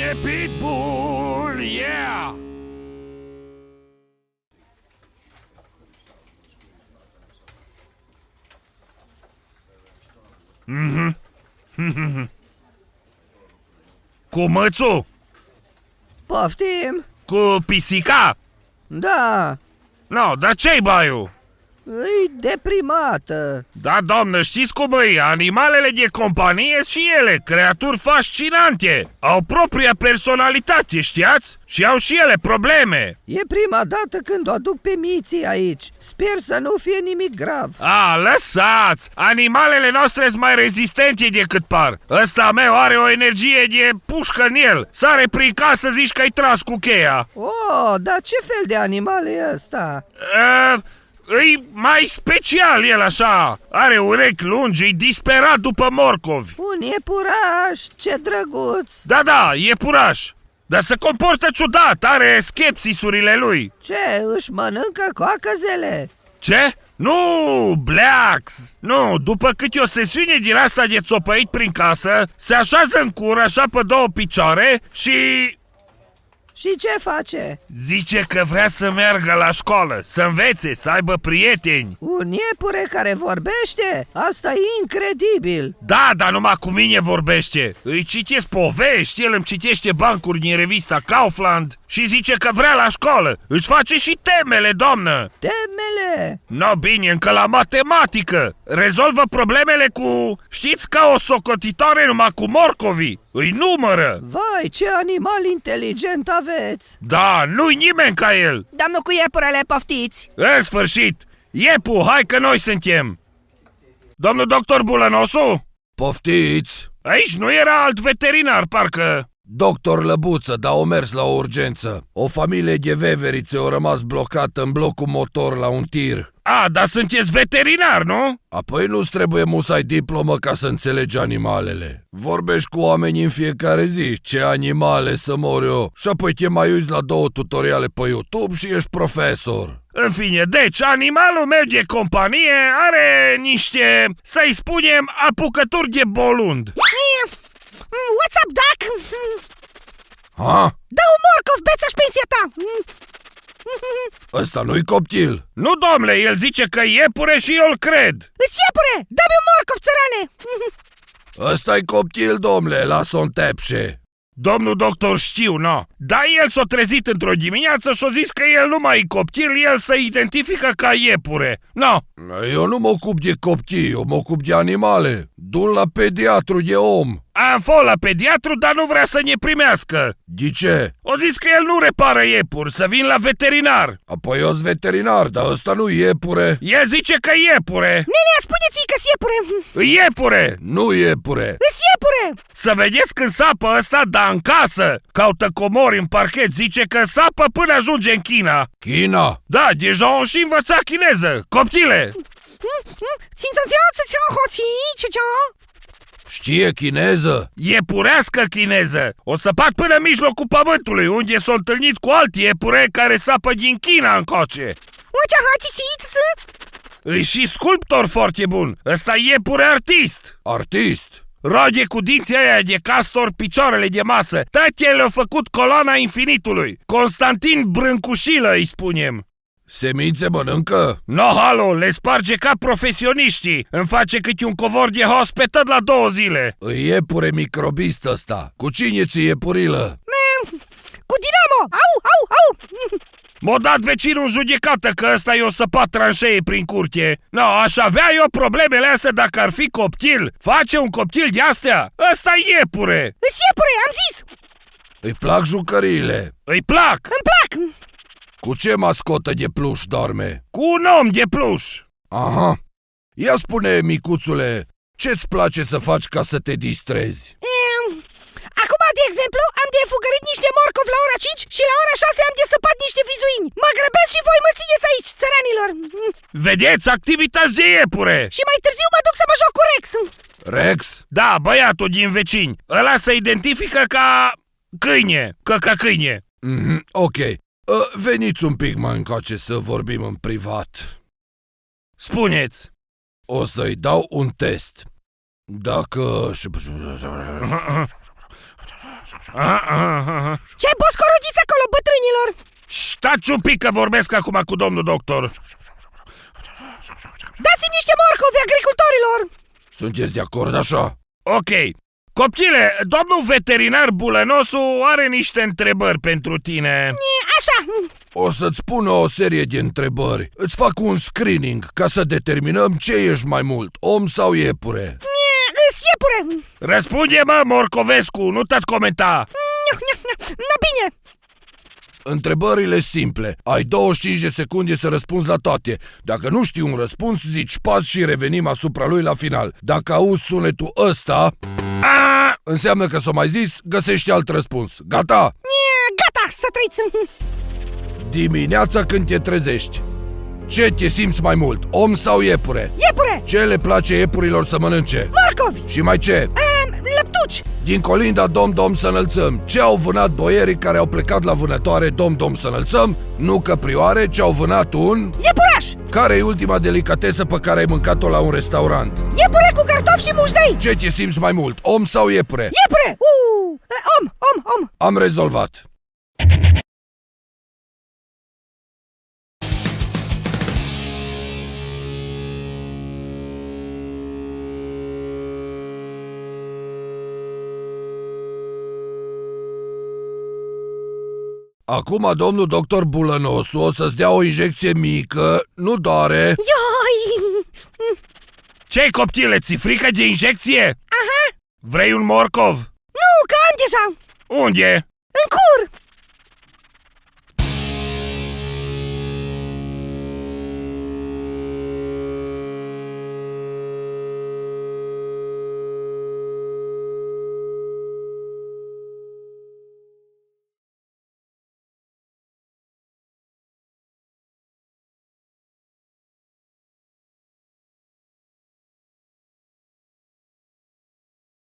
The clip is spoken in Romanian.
E Pitbull, yeah! Cu mățul? Poftim? Cu pisica? Da, No, dar ce-i baiul? e deprimată. Da, doamnă, știți cum e? Animalele de companie și ele, creaturi fascinante. Au propria personalitate, știați? Și au și ele probleme. E prima dată când o aduc pe Miții aici. Sper să nu fie nimic grav. A, lăsați! Animalele noastre sunt mai rezistente decât par. Ăsta meu are o energie de pușcă în el. Sare prin casă, zici că-i tras cu cheia. Oh, dar ce fel de animal e ăsta? E mai special el așa. Are urechi lungi, e disperat după morcovi. Un iepuraș, ce drăguț. Da, iepuraș. Dar se comportă ciudat, are schepsisurile lui. Ce, își mănâncă coacăzele? Ce? Nu, Blacks! Nu, după cât e o sesiune din asta de țopăit prin casă, se așează în cur așa pe două picioare și... Și ce face? zice că vrea să meargă la școală, să învețe, să aibă prieteni. Un iepure care vorbește? Asta e incredibil. Da, dar numai cu mine vorbește. Îi citesc povești, el îmi citește bancuri din revista Kaufland și zice că vrea la școală. Își face și temele, doamnă. Temele? No, bine, încă la matematică. Rezolvă problemele cu... știți, ca o socotitoare numai cu morcovii. Îi numără. Vai, ce animal inteligent aveți. Da, nu-i nimeni ca el. Domnul cu iepurele, poftiți! În sfârșit, Iepu, hai că noi suntem. Domnul doctor Bulănosu? Poftiți! Aici nu era alt veterinar, parcă. Doctor Lăbuță, dar o mers la o urgență. O familie de veverițe au rămas blocată în blocul motor la un tir. A, dar sunteți veterinar, nu? Apoi nu-ți trebuie musai diplomă ca să înțelegi animalele. Vorbești cu oamenii în fiecare zi, ce animale să mor eu. Și apoi te mai uiți la 2 tutoriale pe YouTube și ești profesor. În fine, deci animalul meu de companie are niște, să-i spunem, apucături de bolund. What's up, Doc? Ha? Dă un morcov, beța-și pensia ta! Ăsta nu-i copil. Nu, domnule, el zice că e iepure și eu îl cred. Îți iepure, dă-mi un morcov, țărane! Ăsta-i copil, domnule, lasă-o în tepșe. Domnul doctor știu, no. Dar el s-a trezit într-o dimineață și a zis că el nu mai e copil, el se identifică ca iepure. No. Eu nu mă ocup de copii, eu mă ocup de animale. Du-l la pediatru de om. Am fost la pediatru, dar nu vrea să ne primească. De ce? O zis că el nu repară iepuri, să vin la veterinar. Apoi eu-s veterinar, dar ăsta nu iepure. El zice că iepure. Nenea, spuneți-i că-s iepure! Iepure. Nu iepure. Îs iepure! Să vedeți când sapă ăsta, dar în casă. Caută comori în parchet, zice că sapă până ajunge în China. China? Da, deja au și învățat chineză. Coptile! Știe chineză? Iepurească chineză. O săpat până în mijlocul pământului, unde s-a întâlnit cu alt iepure care sapă din China încoace. Îi și sculptor foarte bun. Ăsta e iepure artist. Artist? Roage cu dinții aia de castor picioarele de masă. Tatăl le-a făcut coloana infinitului. Constantin Brâncușilă, îi spunem. Semințe mănâncă? No, halo, le sparge ca profesioniștii. Îmi face câte un covor de hospătat la 2 zile. Îi iepure microbist ăsta. Cu cine ți iepurilă? Cu Dinamo! Au! M-a dat vecinul în judecată că ăsta i-o săpat tranșee prin curte. No, aș avea eu problemele astea dacă ar fi copil. Face un copil de astea? Ăsta e iepure. Îs iepure, am zis! Îi plac jucăriile? Îi plac. Îmi plac! Cu ce mascotă de pluș dorme? Cu un om de pluș. Aha. Ia spune, micuțule, ce-ți place să faci ca să te distrezi? Acum, de exemplu, am de fugărit niște morcovi la ora 5 și la ora 6 am de săpat niște vizuini. Mă grăbesc și voi mă țineți aici, țăranilor! Vedeți, activități de iepure. Și mai târziu mă duc să mă joc cu Rex. Rex? Da, băiatul din vecini. Ăla se identifică ca câine. Ca câine. Ok. Veniți un pic mai încoace să vorbim în privat. Spuneți. O să-i dau un test. Dacă... Ce-ai pus corugiți acolo, bătrânilor? Stați un pic că vorbesc acum cu domnul doctor. Dați-mi niște morcovi, agricultorilor! Sunteți de acord așa? Ok. Copchile, domnul veterinar Bulănosu are niște întrebări pentru tine. Așa. O să-ți pun o serie de întrebări. Îți fac un screening ca să determinăm ce ești mai mult, om sau iepure. Iepure. Răspunde, mă, Morcovescu, nu te-ați comenta. Na bine. Întrebările simple. Ai 25 de secunde să răspunzi la toate. Dacă nu știi un răspuns, zici pas și revenim asupra lui la final. Dacă auzi sunetul ăsta, înseamnă că s-o mai zis, găsești alt răspuns. Gata? Gata, să trăiți. Dimineața când te trezești, ce te simți mai mult, om sau iepure? Iepure. Ce le place iepurilor să mănânce? Morcovi. Și mai ce? Lăptuci. Din colinda Dom să înălțăm, ce au vânat boierii care au plecat la vânătoare Dom să înălțăm? Nu căprioare, ce au vânat un... Iepuraș. Care e ultima delicatesă pe care ai mâncat-o la un restaurant? Iepure cu cartofi și mușdei. Ce te simți mai mult, om sau iepure? Iepure. Om. Am rezolvat. Acum domnul doctor Bulănosu o să-ți dea o injecție mică, nu doare. Ioi. Ce-i, copchile, ți frică de injecție? Aha. Vrei un morcov? Nu, că am deja. Unde? În cur.